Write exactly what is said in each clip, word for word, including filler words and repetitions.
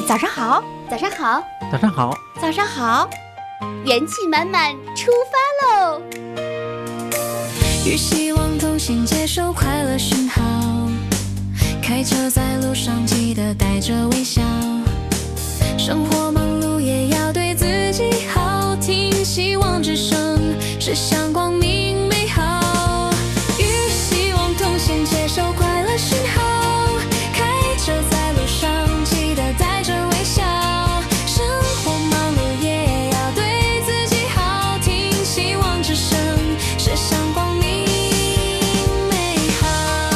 早上好， 早上好， 早上好， 早上好， 元气满满出发喽！ 与希望同行，接受快乐讯号。开车在路上，记得带着微笑。生活忙碌，也要对自己好。听希望之声，是向光明美好。与希望同行，接受快乐讯号。开车在路上，记得带着微笑。生活忙碌，也要对自己好。听希望之声，是向光明美好。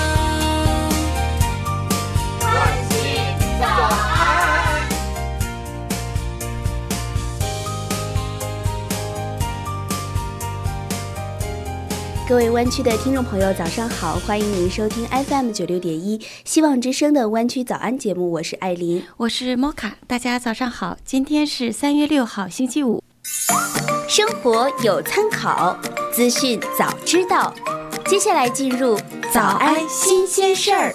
关心早安。 各位湾区的听众朋友，早上好！欢迎您收听 F M 九六点一希望之声的湾区早安节目，我是艾琳， 我是莫卡，大家早上好！今天是三月六号，星期五。 生活有参考，资讯早知道。接下来进入早安新鲜事儿。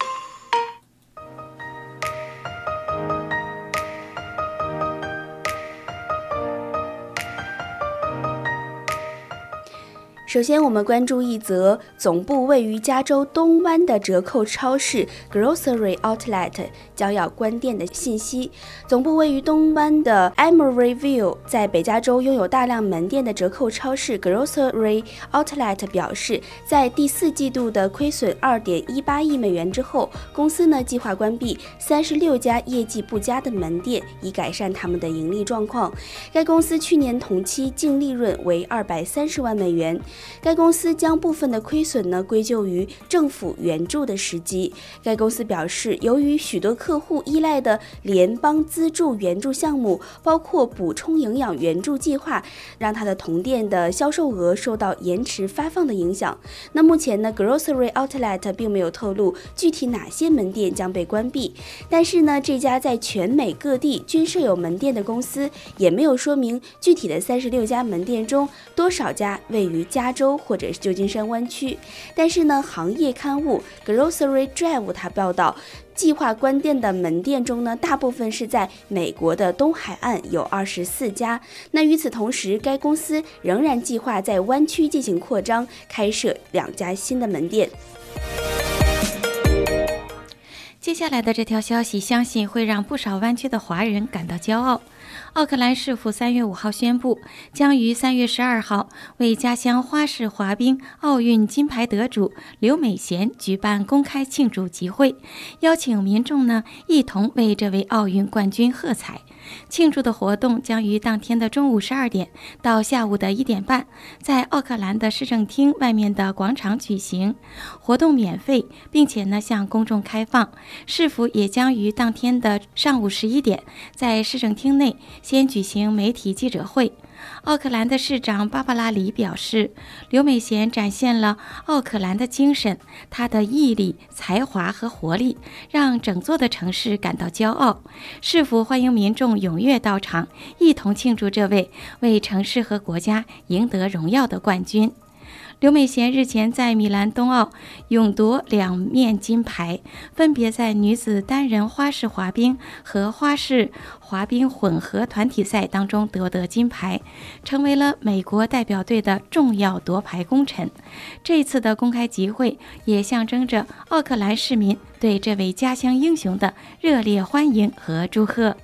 首先，我们关注一则总部位于加州东湾的折扣超市 Grocery Outlet 将要关店的信息。总部位于东湾的 Emeryville 在北加州拥有大量门店的折扣超市 Grocery Outlet 表示，在第四季度的亏损 二点一八亿美元之后，公司呢计划关闭三十六家业绩不佳的门店，以改善他们的盈利状况。该公司去年同期净利润为二百三十万美元。该公司将部分的亏损呢归咎于政府援助的时机。该公司表示，由于许多客户依赖的联邦资助援助项目，包括补充营养援助计划，让它的同店的销售额受到延迟发放的影响。那目前呢 Grocery Outlet 并没有透露具体哪些门店将被关闭，但是呢这家在全美各地均设有门店的公司也没有说明具体的三十六家门店中多少家位于加州或者是旧金山湾区。但是呢行业刊物 Grocery Drive 它报道，计划关店的门店中呢，大部分是在美国的东海岸，有二十四家。那与此同时，该公司仍然计划在湾区进行扩张，开设两家新的门店。 接下来的这条消息，相信会让不少湾区的华人感到骄傲。奥克兰市府三月五号宣布，将于三月十二号为家乡花式滑冰奥运金牌得主刘美贤举办公开庆祝集会，邀请民众呢一同为这位奥运冠军喝彩。庆祝的活动将于当天的中午十二点到下午的一点半，在奥克兰的市政厅外面的广场举行。活动免费，并且呢向公众开放。市府也将于当天的上午十一点，在市政厅内先举行媒体记者会。奥克兰的市长芭芭拉里表示，刘美贤展现了奥克兰的精神，她的毅力、才华和活力让整座的城市感到骄傲。市府欢迎民众踊跃到场，一同庆祝这位为城市和国家赢得荣耀的冠军。刘美贤日前在米兰冬奥勇夺两面金牌，分别在女子单人花式滑冰和花式滑冰混合团体赛当中夺得金牌，成为了美国代表队的重要夺牌功臣。这次的公开集会也象征着奥克兰市民对这位家乡英雄的热烈欢迎和祝贺。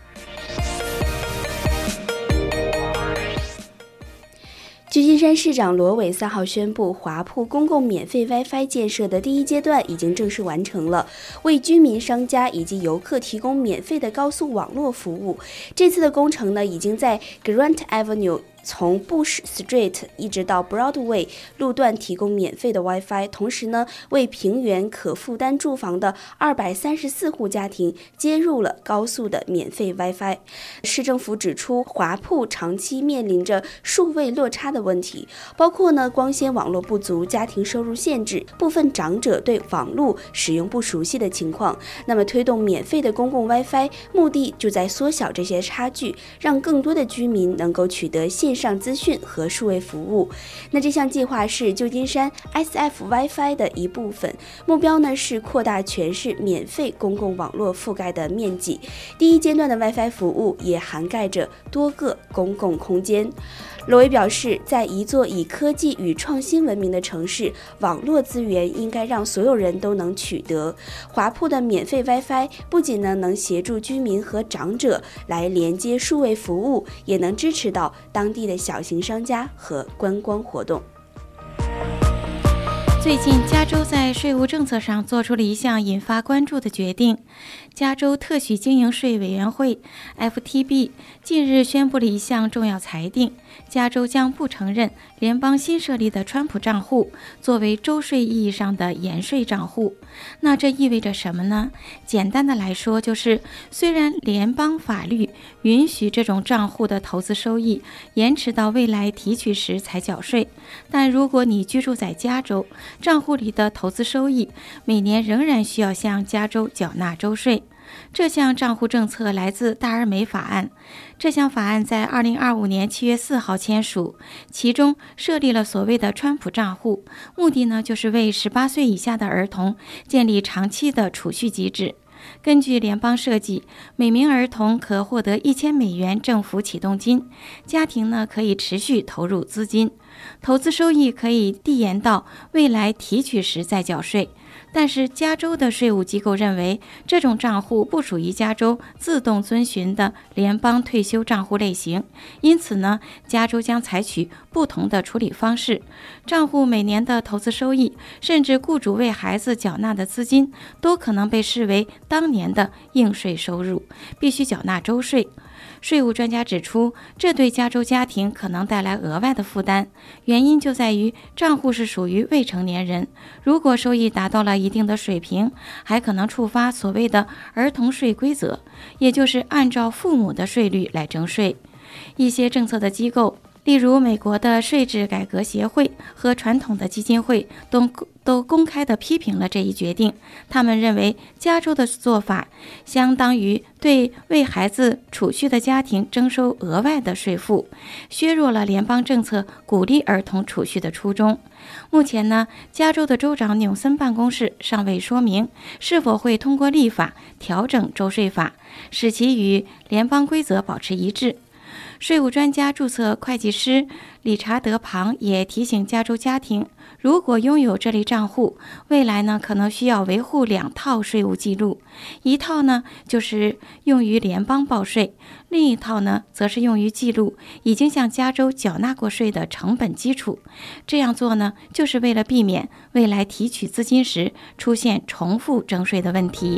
旧金山市长罗伟三号宣布，华埠公共免费 WiFi 建设的第一阶段已经正式完成了，为居民、商家以及游客提供免费的高速网络服务。这次的工程呢，已经在 Grant Avenue从 Bush Street 一直到 Broadway 路段提供免费的 WiFi， 同时呢，为平原可负担住房的二百三十四户家庭接入了高速的免费 WiFi。市政府指出，华埠长期面临着数位落差的问题，包括呢光纤网络不足、家庭收入限制、部分长者对网络使用不熟悉的情况。那么推动免费的公共 WiFi， 目的就在缩小这些差距，让更多的居民能够取得线线上资讯和数位服务。那这项计划是旧金山 S F WiFi 的一部分，目标呢是扩大全市免费公共网络覆盖的面积。第一阶段的 WiFi 服务也涵盖着多个公共空间。罗维表示，在一座以科技与创新闻名的城市，网络资源应该让所有人都能取得。华埠的免费 WiFi 不仅呢能协助居民和长者来连接数位服务，也能支持到当地的小型商家和观光活动。 最近，加州在税务政策上做出了一项引发关注的决定。加州特许经营税委员会 F T B 近日宣布了一项重要裁定，加州将不承认联邦新设立的川普账户作为州税意义上的延税账户。那这意味着什么呢？简单的来说，就是虽然联邦法律允许这种账户的投资收益延迟到未来提取时才缴税，但如果你居住在加州，账户里的投资收益每年仍然需要向加州缴纳州税。这项账户政策来自大而美法案。这项法案在二零二五年七月四号签署，其中设立了所谓的川普账户，目的呢就是为十八岁以下的儿童建立长期的储蓄机制。根据联邦设计，每名儿童可获得一千美元政府启动金，家庭呢可以持续投入资金，投资收益可以递延到未来提取时再缴税。但是加州的税务机构认为，这种账户不属于加州自动遵循的联邦退休账户类型，因此呢，加州将采取不同的处理方式。账户每年的投资收益，甚至雇主为孩子缴纳的资金，都可能被视为当年的应税收入，必须缴纳州税。税务专家指出，这对加州家庭可能带来额外的负担，原因就在于账户是属于未成年人，如果收益达到了一定的水平，还可能触发所谓的儿童税规则，也就是按照父母的税率来征税。一些政策的机构，例如美国的税制改革协会和传统的基金会都都公开地批评了这一决定。他们认为加州的做法相当于对为孩子储蓄的家庭征收额外的税负，削弱了联邦政策鼓励儿童储蓄的初衷。目前呢，加州的州长纽森办公室尚未说明是否会通过立法调整州税法，使其与联邦规则保持一致。税务专家注册会计师理查德·庞也提醒加州家庭，如果拥有这类账户，未来呢可能需要维护两套税务记录，一套呢就是用于联邦报税，另一套呢则是用于记录已经向加州缴纳过税的成本基础。这样做呢，就是为了避免未来提取资金时出现重复征税的问题。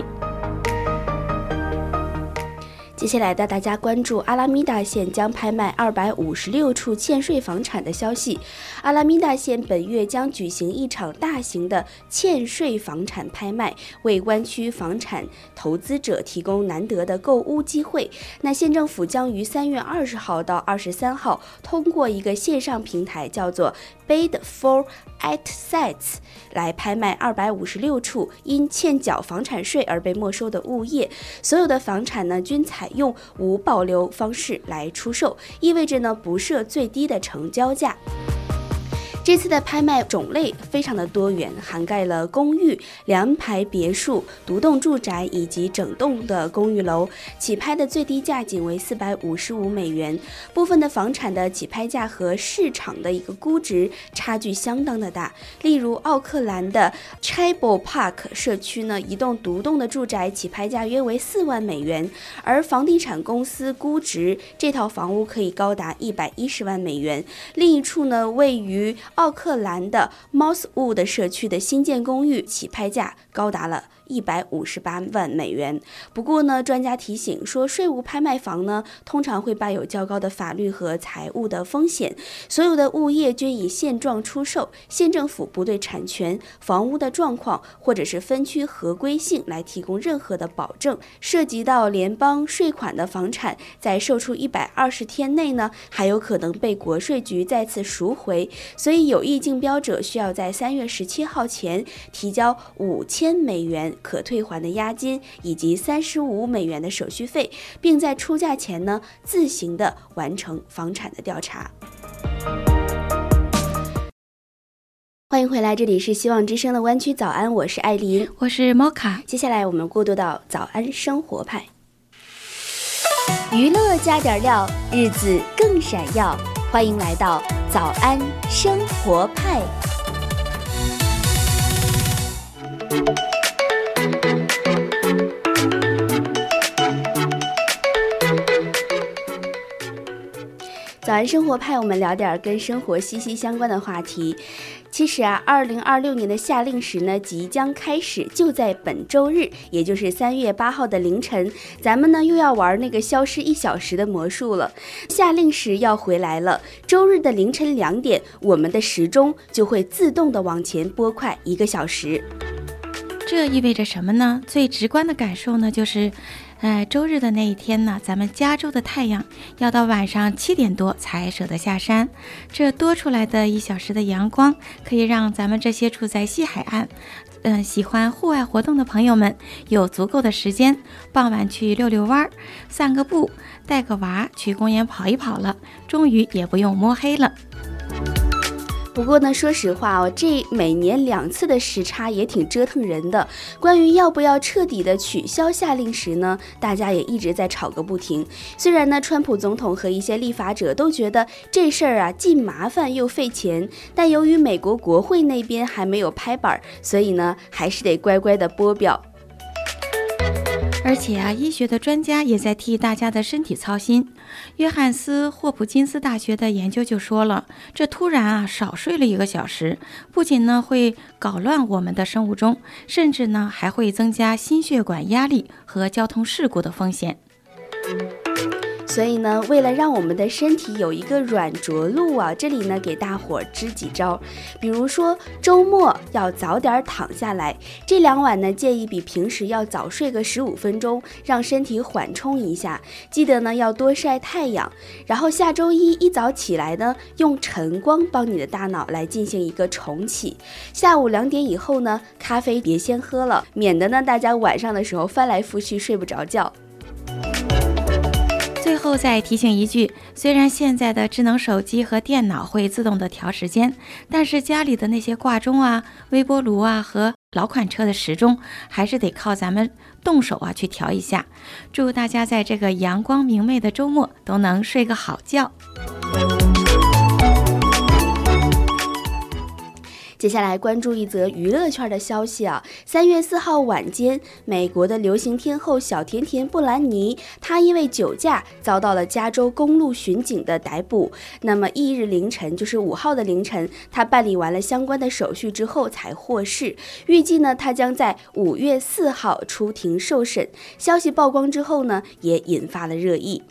接下来的大家关注阿拉米达县将拍卖二百五十六处欠税房产的消息。阿拉米达县本月将举行一场大型的欠税房产拍卖，为湾区房产投资者提供难得的购屋机会。那县政府将于三月二十号到二十三号通过一个线上平台，叫做 Bid for Assets 来拍卖二百五十六处因欠缴房产税而被没收的物业。所有的房产呢均采用无保留方式来出售，意味着呢不设最低的成交价。这次的拍卖种类非常的多元，涵盖了公寓、联排别墅、独栋住宅以及整栋的公寓楼。起拍的最低价仅为四百五十五美元。部分的房产的起拍价和市场的一个估值差距相当的大。例如奥克兰的 Chapel Park 社区呢，一栋独栋的住宅起拍价约为四万美元，而房地产公司估值这套房屋可以高达一百一十万美元。另一处呢，位于奥克兰的 Mosswood 社区的新建公寓起拍价高达了一百五十八万美元。不过呢，专家提醒说，税务拍卖房呢，通常会伴有较高的法律和财务的风险。所有的物业均以现状出售，县政府不对产权、房屋的状况或者是分区合规性来提供任何的保证。涉及到联邦税款的房产，在售出一百二十天内呢，还有可能被国税局再次赎回。所以有意竞标者需要在三月十七号前提交五千美元可退还的押金以及三十五美元的手续费，并在出价前呢自行的完成房产的调查。欢迎回来，这里是希望之声的湾区早安，我是艾琳， 我是 Mocha。 接下来我们过渡到早安生活派，娱乐加点料，日子更闪耀。欢迎来到早安生活派。早安生活派，我们聊点跟生活息息相关的话题。其实啊，二零二六年的夏令时呢即将开始，就在本周日，也就是三月八号的凌晨，咱们呢又要玩那个消失一小时的魔术了。夏令时要回来了，周日的凌晨两点，我们的时钟就会自动的往前拨快一个小时。 这意味着什么呢？最直观的感受呢，就是呃，周日的那一天呢，咱们加州的太阳要到晚上七点多才舍得下山。这多出来的一小时的阳光，可以让咱们这些处在西海岸，嗯、呃，喜欢户外活动的朋友们有足够的时间，傍晚去溜溜弯、散个步，带个娃去公园跑一跑了，终于也不用摸黑了。 不过呢，说实话哦，这每年两次的时差也挺折腾人的。关于要不要彻底的取消夏令时呢，大家也一直在吵个不停。虽然呢，川普总统和一些立法者都觉得这事儿啊既麻烦又费钱，但由于美国国会那边还没有拍板，所以呢，还是得乖乖的播表。 而且啊，医学的专家也在替大家的身体操心。约翰斯霍普金斯大学的研究就说了，这突然啊少睡了一个小时，不仅呢会搞乱我们的生物钟，甚至呢还会增加心血管压力和交通事故的风险。 所以呢，为了让我们的身体有一个软着陆啊，这里呢给大伙儿支几招。比如说周末要早点躺下来，这两晚呢建议比平时要早睡个十五分钟，让身体缓冲一下。记得呢要多晒太阳，然后下周一一早起来呢，用晨光帮你的大脑来进行一个重启。下午两点以后呢，咖啡别先喝了，免得呢大家晚上的时候翻来覆去睡不着觉。 最后再提醒一句，虽然现在的智能手机和电脑会自动的调时间，但是家里的那些挂钟啊、微波炉啊和老款车的时钟，还是得靠咱们动手啊去调一下。祝大家在这个阳光明媚的周末都能睡个好觉。 接下来关注一则娱乐圈的消息啊，三月四号晚间，美国的流行天后小甜甜布兰妮，她因为酒驾遭到了加州公路巡警的逮捕。那么翌日凌晨，就是五号的凌晨，她办理完了相关的手续之后才获释。预计呢，她将在五月四号出庭受审。消息曝光之后呢，也引发了热议。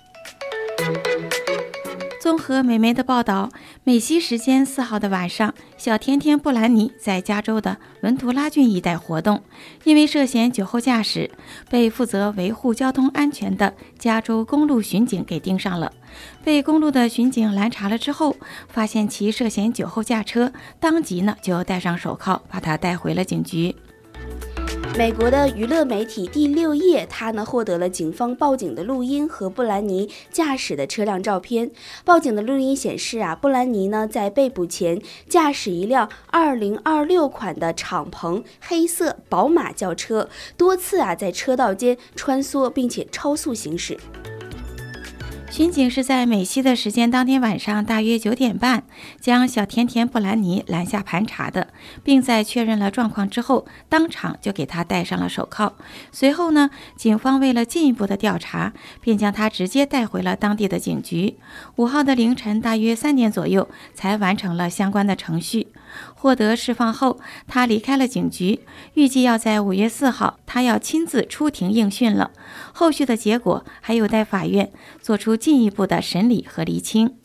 综合美媒的报道，美西时间四号的晚上，小甜甜布兰妮在加州的文图拉郡一带活动，因为涉嫌酒后驾驶，被负责维护交通安全的加州公路巡警给盯上了。被公路的巡警拦查了之后，发现其涉嫌酒后驾车，当即呢就戴上手铐，把他带回了警局。 美国的娱乐媒体第六页，他呢获得了警方报警的录音和布兰妮驾驶的车辆照片。报警的录音显示啊，布兰妮呢在被捕前驾驶一辆二零二六款的敞篷黑色宝马轿车，多次啊在车道间穿梭，并且超速行驶。 巡警是在美西的时间当天晚上大约九点半将小甜甜布兰妮拦下盘查的，并在确认了状况之后，当场就给他戴上了手铐。随后呢，警方为了进一步的调查，便将他直接带回了当地的警局。五号的凌晨大约三点左右才完成了相关的程序。获得释放后，他离开了警局，预计要在五月四号，他要亲自出庭应讯了。后续的结果还有待法院做出进一步的审理和厘清。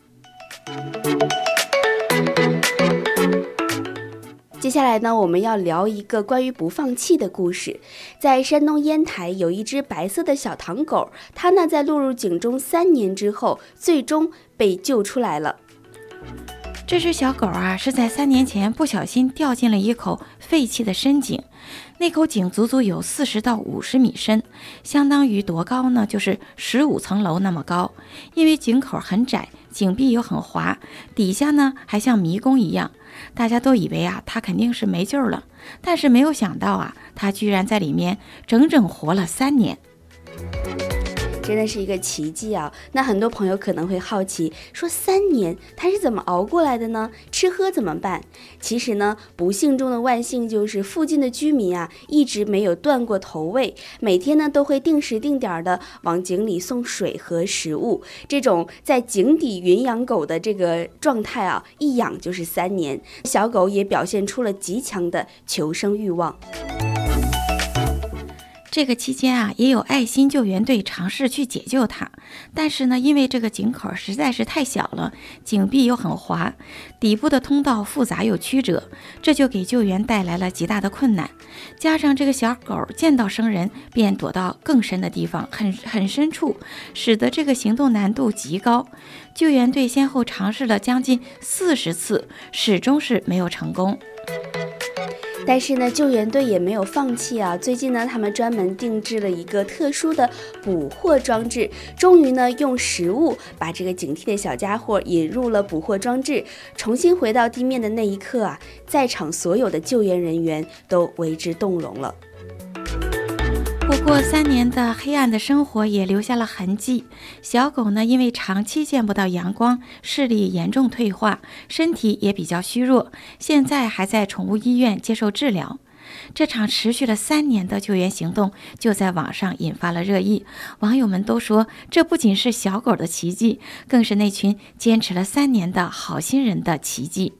接下来呢，我们要聊一个关于不放弃的故事。在山东烟台有一只白色的小糖狗，它呢在落入井中三年之后，最终被救出来了。 这只小狗啊，是在三年前不小心掉进了一口废弃的深井。 那口井足足有四十到五十米深，相当于多高呢？就是十五层楼那么高。因为井口很窄，井壁又很滑，底下呢还像迷宫一样，大家都以为啊，他肯定是没救了。但是没有想到啊，他居然在里面整整活了三年。 真的是一个奇迹啊！那很多朋友可能会好奇，说三年他是怎么熬过来的呢？吃喝怎么办？其实呢，不幸中的万幸就是附近的居民啊，一直没有断过头喂，每天呢都会定时定点的往井里送水和食物。这种在井底云养狗的这个状态啊，一养就是三年。小狗也表现出了极强的求生欲望。 这个期间啊，也有爱心救援队尝试去解救它，但是呢，因为这个井口实在是太小了，井壁又很滑，底部的通道复杂又曲折，这就给救援带来了极大的困难。加上这个小狗见到生人便躲到更深的地方，很很深处，使得这个行动难度极高。救援队先后尝试了将近四十次，始终是没有成功。 但是呢，救援队也没有放弃啊！最近呢，他们专门定制了一个特殊的捕获装置，终于呢，用食物把这个警惕的小家伙引入了捕获装置。重新回到地面的那一刻啊，在场所有的救援人员都为之动容了。 不过三年的黑暗的生活也留下了痕迹。小狗呢，因为长期见不到阳光，视力严重退化，身体也比较虚弱，现在还在宠物医院接受治疗。这场持续了三年的救援行动就在网上引发了热议，网友们都说，这不仅是小狗的奇迹，更是那群坚持了三年的好心人的奇迹。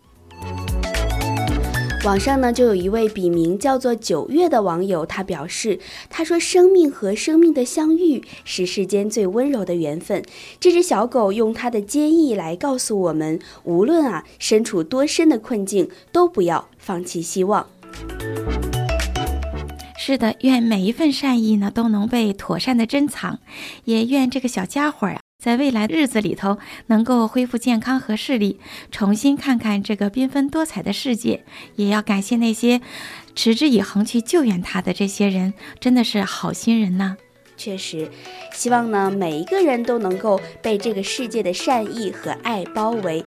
网上呢，就有一位笔名叫做九月的网友，他表示，他说生命和生命的相遇是世间最温柔的缘分。这只小狗用它的坚毅来告诉我们，无论啊身处多深的困境，都不要放弃希望。 是的，愿每一份善意呢都能被妥善的珍藏，也愿这个小家伙啊在未来日子里头能够恢复健康和视力，重新看看这个缤纷多彩的世界。也要感谢那些持之以恒去救援他的这些人，真的是好心人呐。 确实，希望呢每一个人都能够被这个世界的善意和爱包围，